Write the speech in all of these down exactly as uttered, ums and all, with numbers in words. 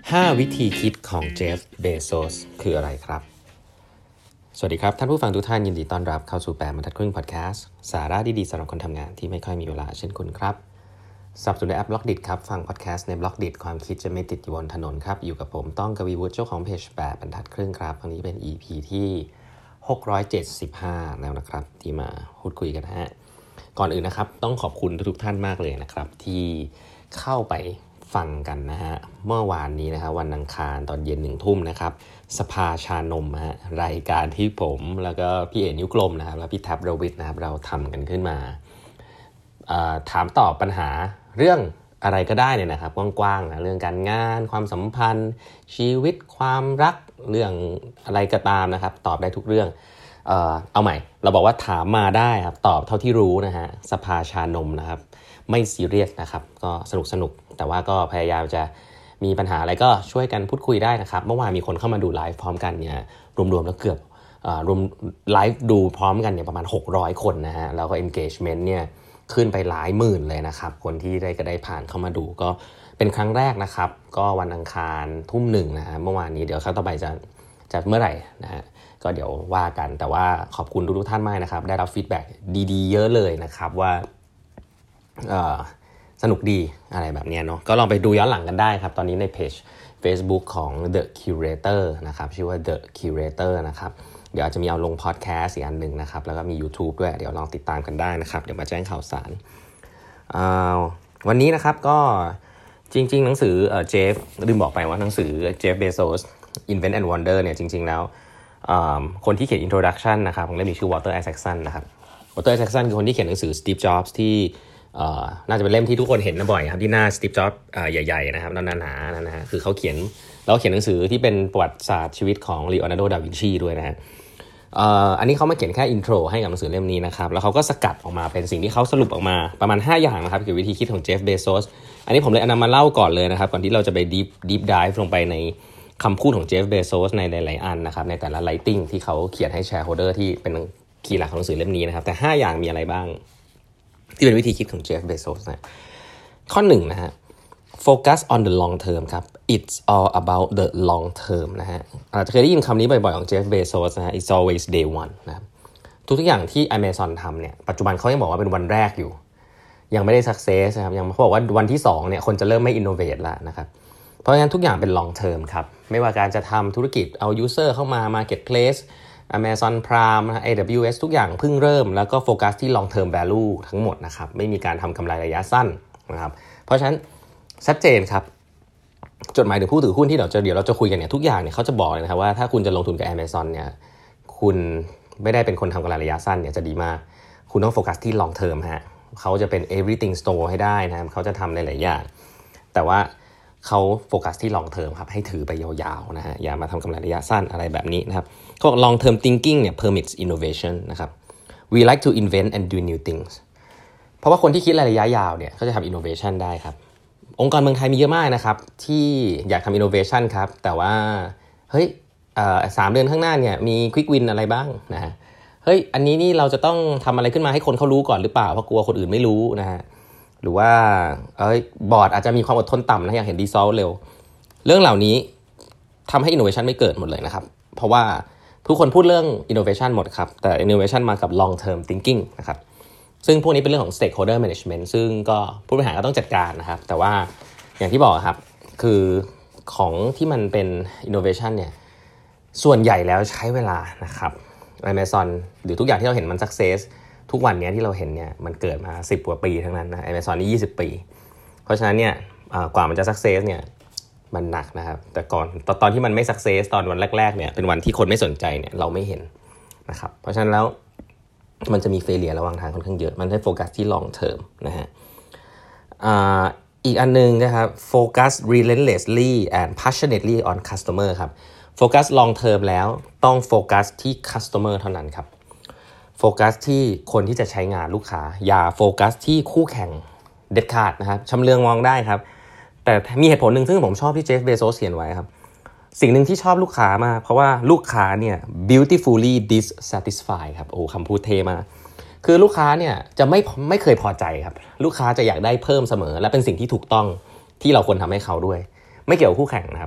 ห้าวิธีคิดของเจฟ เบโซสคืออะไรครับสวัสดีครับท่านผู้ฟังทุกท่านยินดีต้อนรับเข้าสู่แปดบรรทัดครึ่งพอดแคสต์สาระดีๆสำหรับคนทำงานที่ไม่ค่อยมีเวลาเช่นคุณครับสนับสนุนในแอป Blockdit ครับฟังพอดแคสต์ใน Blockdit ความคิดจะไม่ติดอยู่บนถนนครับอยู่กับผมต้องกวีวุฒิเจ้าของเพจแปดบรรทัดครึ่งครับครั้งนี้เป็น อี พี ที่หกร้อยเจ็ดสิบห้าแล้วนะครับที่มาพูดคุยกันฮะก่อนอื่นนะครับต้องขอบคุณทุกท่านมากเลยนะครับที่เข้าไปฟังกันนะฮะเมื่อวานนี้นะครับวันอังคารตอนเย็นหนึ่งทุ่มนะครับสภาชานมฮะรายการที่ผมแล้วก็พี่เอ๋นิ้วกลมนะครับแล้วพี่แท็บรวิทนะครับเราทำกันขึ้นมาถามตอบปัญหาเรื่องอะไรก็ได้เนี่ยนะครับกว้างๆนะเรื่องการงานความสัมพันธ์ชีวิตความรักเรื่องอะไรก็ตามนะครับตอบได้ทุกเรื่องเอ่อเอาใหม่เราบอกว่าถามมาได้ครับตอบเท่าที่รู้นะฮะสภาชานมนะครับไม่ซีเรียสนะครับก็สนุกสนุกแต่ว่าก็พยายามจะมีปัญหาอะไรก็ช่วยกันพูดคุยได้นะครับเมื่อวานมีคนเข้ามาดูไลฟ์พร้อมกันเนี่ยรวมๆแล้วเกือบรวมไลฟ์ดูพร้อมกันเนี่ยประมาณหกร้อยคนนะฮะแล้วก็ engagement เนี่ยขึ้นไปหลายหมื่นเลยนะครับคนที่ได้ก็ได้ผ่านเข้ามาดูก็เป็นครั้งแรกนะครับก็วันอังคารทุ่มหนึ่งนะฮะเมื่อวานนี้เดี๋ยวครั้งต่อไปจะจะเมื่อไหร่นะฮะก็เดี๋ยวว่ากันแต่ว่าขอบคุณทุกท่านมากนะครับได้รับฟีดแบ็กดีๆเยอะเลยนะครับว่าเอ่อสนุกดีอะไรแบบนี้เนาะก็ลองไปดูย้อนหลังกันได้ครับตอนนี้ในเพจ Facebook ของ The Curator นะครับชื่อว่า The Curator นะครับเดี๋ยวอาจจะมีเอาลงพอดแคสต์อีกอันหนึ่งนะครับแล้วก็มี YouTube ด้วยเดี๋ยวลองติดตามกันได้นะครับเดี๋ยวมาแจ้งข่าวสารวันนี้นะครับก็จริงๆหนังสือเอ่อเจฟลืมบอกไปว่าหนังสือเจฟ เบโซส Invent and Wonder เนี่ยจริงๆแล้วคนที่เขียน Introduction นะครับของเล่มนี้ชื่อ Walter Isaacson นะครับ Walter Isaacson คือคนที่เขียนหนังสือ Steve Jobs ที่น่าจะเป็นเล่มที่ทุกคนเห็นนะบ่อยครับที่หน้า Steve Jobs ใหญ่ๆนะครับหนาๆนะฮะคือเขาเขียนแล้วเขียนหนังสือที่เป็นประวัติศาสตร์ชีวิตของ Leonardo da Vinci ด้วยนะฮะอันนี้เขามาเขียนแค่ intro ให้กับหนังสือเล่มนี้นะครับแล้วเขาก็สกัดออกมาเป็นสิ่งที่เขาสรุปออกมาประมาณห้าอย่างนะครับเกี่ยวกับวิธีคิดของเจฟ เบโซสอันนี้ผมเลยนำมาเล่าก่อนเลยนะครับก่อนที่เราจะไป deep deep dive ลงไปในคำพูดของเจฟ เบโซสในหลายๆอันนะครับในแต่ละ writing ที่เขาเขียนให้ shareholder ที่เป็นคีย์หลักของหนังสือเล่มนี้นะครับแต่ห้าอย่างมีอะไรบ้างที่เป็นวิธีคิดของเจฟ เบโซสนะข้อหนึ่งนะฮะ focus on the long term ครับ it's all about the long term นะฮะอาจจะเคยได้ยินคำนี้บ่อยๆของเจฟ เบโซสนะฮะ it's always day one นะครับทุกๆอย่างที่ Amazon ทำเนี่ยปัจจุบันเขายังบอกว่าเป็นวันแรกอยู่ยังไม่ได้ success นะครับยังเขาบอกว่าวันที่สองเนี่ยคนจะเริ่มไม่ innovate แล้วนะครับเพราะฉะนั้นทุกอย่างเป็น long term ครับไม่ว่าการจะทำธุรกิจเอา user เข้ามา marketplace Amazon Prime นะ เอ ดับเบิลยู เอส ทุกอย่างเพิ่งเริ่มแล้วก็โฟกัสที่ long term value ทั้งหมดนะครับไม่มีการทำกำไรระยะสั้นนะครับเพราะฉะนั้นชัดเจนครับจดหมายถึงผู้ถือหุ้นที่เราจะเดี๋ยวเราจะคุยกันเนี่ยทุกอย่างเนี่ยเขาจะบอกเลยนะครับว่าถ้าคุณจะลงทุนกับ Amazon เนี่ยคุณไม่ได้เป็นคนทำกำไรระยะสั้นเนี่ยจะดีมากคุณต้องโฟกัสที่ long term ฮะเขาจะเป็น everything store ให้ได้นะครับเขาจะทำหลายๆอย่างแต่ว่าเขาโฟกัสที่ long term ครับให้ถือไปยาวๆนะฮะอย่ามาทำกำไรระยะสั้นอะไรแบบนี้นะครับเขาบอก long term thinking เนี่ย permits innovation นะครับ we like to invent and do new things เพราะว่าคนที่คิดระยะยาวเนี่ยเขาจะทำ innovation ได้ครับองค์กรเมืองไทยมีเยอะมากนะครับที่อยากทำ innovation ครับแต่ว่าเฮ้ยสามเดือนข้างหน้าเนี่ยมี quick win อะไรบ้างนะฮะเฮ้ยอันนี้นี่เราจะต้องทำอะไรขึ้นมาให้คนเขารู้ก่อนหรือเปล่าเพราะกลัวคนอื่นไม่รู้นะฮะหรือว่าเอ้ยบอร์ดอาจจะมีความอดทนต่ำนะอยากเห็น result เร็วเรื่องเหล่านี้ทำให้ innovation ไม่เกิดหมดเลยนะครับเพราะว่าทุกคนพูดเรื่อง innovation หมดครับแต่ innovation มากับ long term thinking นะครับซึ่งพวกนี้เป็นเรื่องของ stakeholder management ซึ่งก็ผู้บริหารก็ต้องจัดการนะครับแต่ว่าอย่างที่บอกครับคือของที่มันเป็น innovation เนี่ยส่วนใหญ่แล้วใช้เวลานะครับ Amazon หรือทุกอย่างที่เราเห็นมัน success ทุกวันนี้ที่เราเห็นเนี่ยมันเกิดมาสิบกว่าปีทั้งนั้นนะ Amazon นี่ยี่สิบปีเพราะฉะนั้นเนี่ยกว่ามันจะ success เนี่ยมันหนักนะครับแต่ก่อนตอนตอนที่มันไม่ success ตอนวันแรกๆเนี่ยเป็นวันที่คนไม่สนใจเนี่ยเราไม่เห็นนะครับเพราะฉะนั้นแล้วมันจะมี failure ระหว่างทางค่อนข้างเยอะมันให้โฟกัสที่ long term นะฮะ อ่าอีกอันนึงนะครับ focus relentlessly and passionately on customer ครับโฟกัส long term แล้วต้องโฟกัสที่ customer เท่านั้นครับโฟกัสที่คนที่จะใช้งานลูกค้าอย่าโฟกัสที่คู่แข่งเด็ดขาดนะครับชำเลืองมองได้ครับแต่มีเหตุผลหนึ่งซึ่งผมชอบที่เจฟ เบโซสเขียนไว้ครับสิ่งหนึ่งที่ชอบลูกค้ามากเพราะว่าลูกค้าเนี่ย beautifully dissatisfied ครับโอ้คำพูดเท่มากคือลูกค้าเนี่ยจะไม่ไม่เคยพอใจครับลูกค้าจะอยากได้เพิ่มเสมอและเป็นสิ่งที่ถูกต้องที่เราควรทำให้เขาด้วยไม่เกี่ยวกับคู่แข่งนะครับ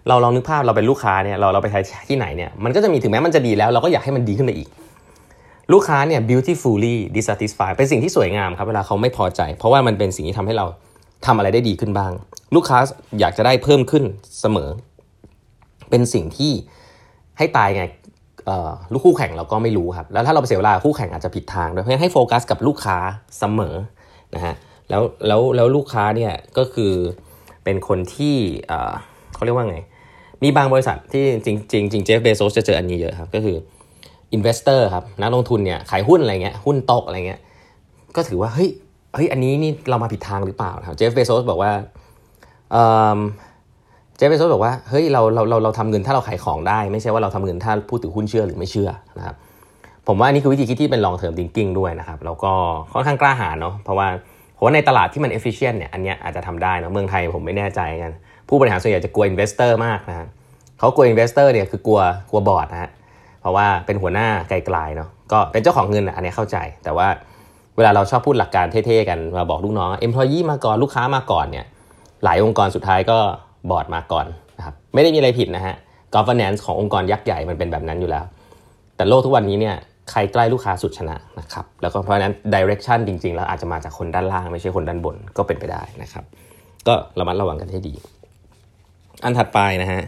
เราลองนึกภาพเราเป็นลูกค้าเนี่ยเราเราไปใช้ที่ไหนเนี่ยมันก็จะมีถึงแม้มันจะดีแล้วเราก็อยากให้มันดีขึ้นไปอีกลูกค้าเนี่ย beautifully dissatisfied เป็นสิ่งที่สวยงามครับเวลาเขาไม่พอใจเพราะว่ามันเป็นสิ่งที่ทำให้เราทำอะไรได้ดีขึ้นบ้างลูกค้าอยากจะได้เพิ่มขึ้นเสมอเป็นสิ่งที่ให้ตายไงลูกคู่แข่งเราก็ไม่รู้ครับแล้วถ้าเราไปเสียเวลาคู่แข่งอาจจะผิดทางด้วยเพราะฉะนั้นให้โฟกัสกับลูกค้าเสมอนะฮะแล้วแล้วแล้วลูกค้าเนี่ยก็คือเป็นคนที่เขาเรียกว่าไงมีบางบริษัทที่จริงจริงจริงเจฟเบโซสจะเจออันนี้เยอะครับก็คืออินเวสเตอร์ครับนักลงทุนเนี่ยขายหุ้นอะไรเงี้ยหุ้นตกอะไรเงี้ยก็ถือว่าเฮ้ยเฮ้ยอันนี้นี่เรามาผิดทางหรือเปล่าครับเจฟเบโซสบอกว่าเอ่อเจฟเบโซสบอกว่าเฮ้ยเราเราเราเราทำเงินถ้าเราขายของได้ไม่ใช่ว่าเราทำเงินถ้าผู้ถือหุ้นเชื่อหรือไม่เชื่อนะครับผมว่าอันนี้คือวิธีคิดที่เป็น long term thinking ด้วยนะครับแล้วก็ค่อนข้างกล้าหาญเนาะเพราะว่าเพราะว่าในตลาดที่มัน efficient เนี่ยอันเนี้ยอาจจะทำได้นะเมืองไทยผมไม่แน่ใจกันผู้บริหารส่วนใหญ่จะกลัว investor มากนะเขากลัว investor เนี่ยคือกลัวกลัวบอร์ดนะฮะเพราะว่าเป็นหัวหน้าไกลๆเนาะก็เป็นเจ้าของเงินอันนี้เข้าใจแต่ว่าเวลาเราชอบพูดหลักการเท่ๆกันมาบอกลูกน้อง employee มาก่อนลูกค้ามาก่อนเนี่ยหลายองค์กรสุดท้ายก็บอร์ดมาก่อนนะครับไม่ได้มีอะไรผิดนะฮะ governance ขององค์กรยักษ์ใหญ่มันเป็นแบบนั้นอยู่แล้วแต่โลกทุกวันนี้เนี่ยใครใกล้ลูกค้าสุดชนะนะครับแล้วก็เพราะฉะนั้น direction จริงๆแล้วอาจจะมาจากคนด้านล่างไม่ใช่คนด้านบนก็เป็นไปได้นะครับก็ระมัดระวังกันให้ดีอันถัดไปนะฮะ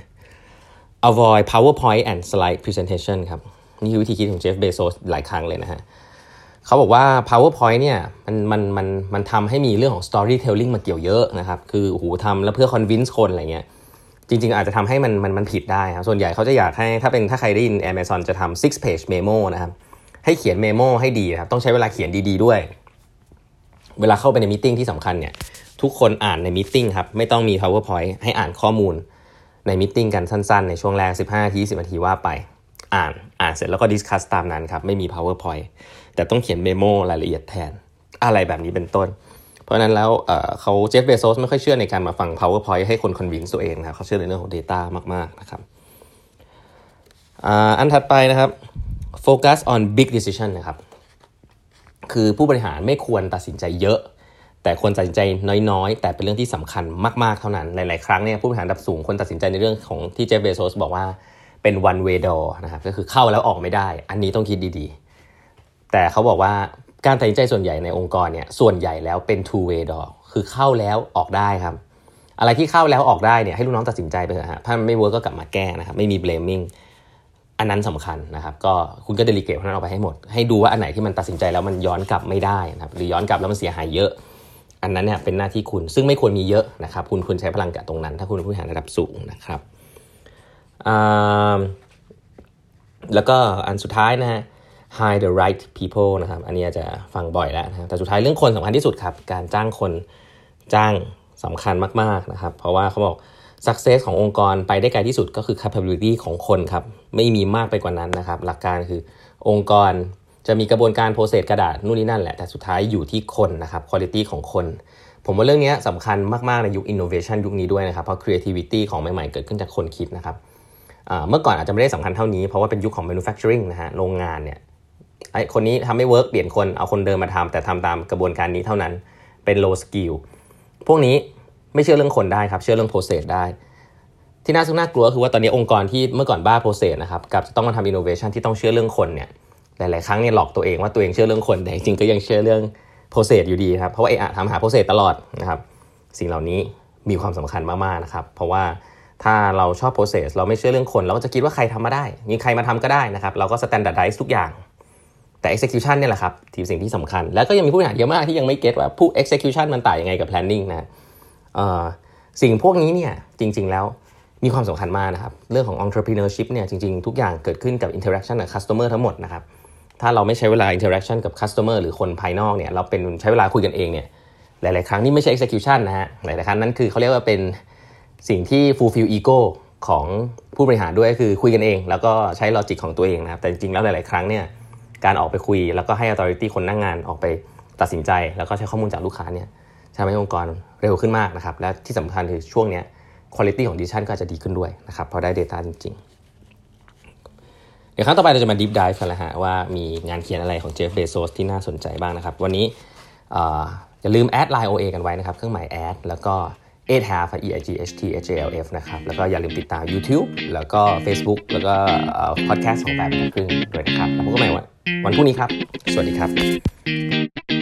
avoid PowerPoint and slide presentation ครับนี่คือวิธีคิดของเจฟเบโซสหลายครั้งเลยนะฮะเขาบอกว่า PowerPoint เนี่ยมันมันมันมันทำให้มีเรื่องของ storytelling มาเกี่ยวเยอะนะครับคือโอ้โหทำแล้วเพื่อ convince คนอะไรเงี้ยจริงๆอาจจะทำให้มันมันมันผิดได้ครับส่วนใหญ่เขาจะอยากให้ถ้าเป็นถ้าใครได้ยิน Amazon จะทำ six page memo นะครับให้เขียน memo ให้ดีครับต้องใช้เวลาเขียนดีๆด้วยเวลาเข้าไปในมีตติ้งที่สำคัญเนี่ยทุกคนอ่านในมีตติ้งครับไม่ต้องมี PowerPoint ให้อ่านข้อมูลในมีตติ้งกันสั้นๆในช่วงแรกสิบห้านาทียี่สิบนาทีว่าไปอ่านอ่านเสร็จแล้วก็ดิสคัสตามนั้นครับไม่มี PowerPoint แต่ต้องเขียนเมโมรายละเอียดแทนอะไรแบบนี้เป็นต้นเพราะนั้นแล้ว เอ่อ เขาเจฟเบโซสไม่ค่อยเชื่อในการมาฟัง PowerPoint ให้คน convince ตัวเองนะครับเขาเชื่อในเรื่องของ data มากๆนะครับอ่าอันถัดไปนะครับ focus on big decision นะครับคือผู้บริหารไม่ควรตัดสินใจเยอะแต่ควรตัดสินใจน้อยๆแต่เป็นเรื่องที่สำคัญมากๆเท่านั้นหลายๆครั้งเนี่ยผู้บริหารระดับสูงคนตัดสินใจในเรื่องของที่เจฟเบโซสบอกว่าเป็น one way door นะครับก็คือเข้าแล้วออกไม่ได้อันนี้ต้องคิดดีๆแต่เขาบอกว่าการตัดสินใจส่วนใหญ่ในองค์กรเนี่ยส่วนใหญ่แล้วเป็น two way door คือเข้าแล้วออกได้ครับอะไรที่เข้าแล้วออกได้เนี่ยให้ลูกน้องตัดสินใจไปเถอะฮะถ้ามันไม่เวิร์กก็กลับมาแก้นะครับไม่มี blaming อันนั้นสำคัญนะครับก็คุณก็เดลิเกตพวกนั้นออกไปให้หมดให้ดูว่าอันไหนที่มันตัดสินใจแล้วมันย้อนกลับไม่ได้นะครับหรือย้อนกลับแล้วมันเสียหายเยอะอันนั้นเนี่ยเป็นหน้าที่คุณซึ่งไม่ควรมีเยอะนะครับคุณควรใช้พลังกับตรงนั้นถ้าคุณเป็นผู้บริหารระดับสูงนะครับแล้วก็อันสุดท้ายนะฮะ hire the right people นะครับอันนี้อาจจะฟังบ่อยแล้วนะแต่สุดท้ายเรื่องคนสำคัญที่สุดครับการจ้างคนจ้างสำคัญมากๆนะครับเพราะว่าเขาบอก success ขององค์กรไปได้ไกลที่สุดก็คือ capability ของคนครับไม่มีมากไปกว่านั้นนะครับหลักการคือองค์กรจะมีกระบวนการ process กระดาษนู่นนี่นั่นแหละแต่สุดท้ายอยู่ที่คนนะครับ quality ของคนผมว่าเรื่องนี้สำคัญมากๆในยุค innovation ยุคนี้ด้วยนะครับเพราะ creativity ของใหม่ๆเกิดขึ้นจากคนคิดนะครับเมื่อก่อนอาจจะไม่ได้สำคัญเท่านี้เพราะว่าเป็นยุคของ manufacturing นะฮะโรงงานเนี่ยไอ้คนนี้ทำไม่เวิร์กเปลี่ยนคนเอาคนเดิมมาทำแต่ทำตามกระบวนการนี้เท่านั้นเป็น low skill พวกนี้ไม่เชื่อเรื่องคนได้ครับเชื่อเรื่อง process ได้ที่น่าซึ่งน่ากลัวคือว่าตอนนี้องค์กรที่เมื่อก่อนบ้า process นะครับกับจะต้องมาทำ innovation ที่ต้องเชื่อเรื่องคนเนี่ยหลายๆครั้งเนี่ยหลอกตัวเองว่าตัวเองเชื่อเรื่องคนแต่จริงๆก็ยังเชื่อเรื่อง process อยู่ดีครับเพราะว่าเอะทำหา process ตลอดนะครับสิ่งเหล่านี้มีความสำคัญมากๆนะครับเพราะว่าถ้าเราชอบ process เราไม่เชื่อเรื่องคนเราก็จะคิดว่าใครทำมาได้มีใครมาทำก็ได้นะครับเราก็ standardize ทุกอย่างแต่ execution เนี่ยแหละครับที่สิ่งที่สำคัญแล้วก็ยังมีผู้บริหารเยอะมากที่ยังไม่เก็ตว่าผู้ execution มันต่างยังไงกับ planning นะเอ่อสิ่งพวกนี้เนี่ยจริงๆแล้วมีความสำคัญมากนะครับเรื่องของ entrepreneurship เนี่ยจริงๆทุกอย่างเกิดขึ้นกับ interaction กับ customer ทั้งหมดนะครับถ้าเราไม่ใช้เวลา interaction กับ customer หรือคนภายนอกเนี่ยเราเป็นใช้เวลาคุยกันเองเนี่ยหลายๆครั้งนี่ไม่ใช่ execution นะฮะหลายๆครั้งนั้นคือเขาเรียกว่าเป็นสิ่งที่ fulfill ego ของผู้บริหารด้วยคือคุยกันเองแล้วก็ใช้ logic ของตัวเองนะครับแต่จริงๆแล้วหลายๆครั้งเนี่ยการออกไปคุยแล้วก็ให้ authority คนนั่งงานออกไปตัดสินใจแล้วก็ใช้ข้อมูลจากลูกค้าเนี่ยทำให้องค์กรเร็วขึ้นมากนะครับและที่สำคัญคือช่วงนี้ quality ของ decision ก็จะดีขึ้นด้วยนะครับเพราะได้ data จริงๆเดี๋ยวครั้งต่อไปเราจะมา deep dive กันแล้วฮะว่ามีงานเขียนอะไรของเจฟเบโซสที่น่าสนใจบ้างนะครับวันนี้อย่าลืมแอด ไลน์ โอ เอ กันไว้นะครับเครื่องหมายแอดแล้วก็ eight half e i g h t h a l f นะครับแล้วก็อย่าลืมติดตาม YouTube แล้วก็ Facebook แล้วก็พอดแคสต์ของแปดบรรทัดครึ่งด้วยนะครับแล้วพบกันใหม่วันพรุ่งนี้ครับสวัสดีครับ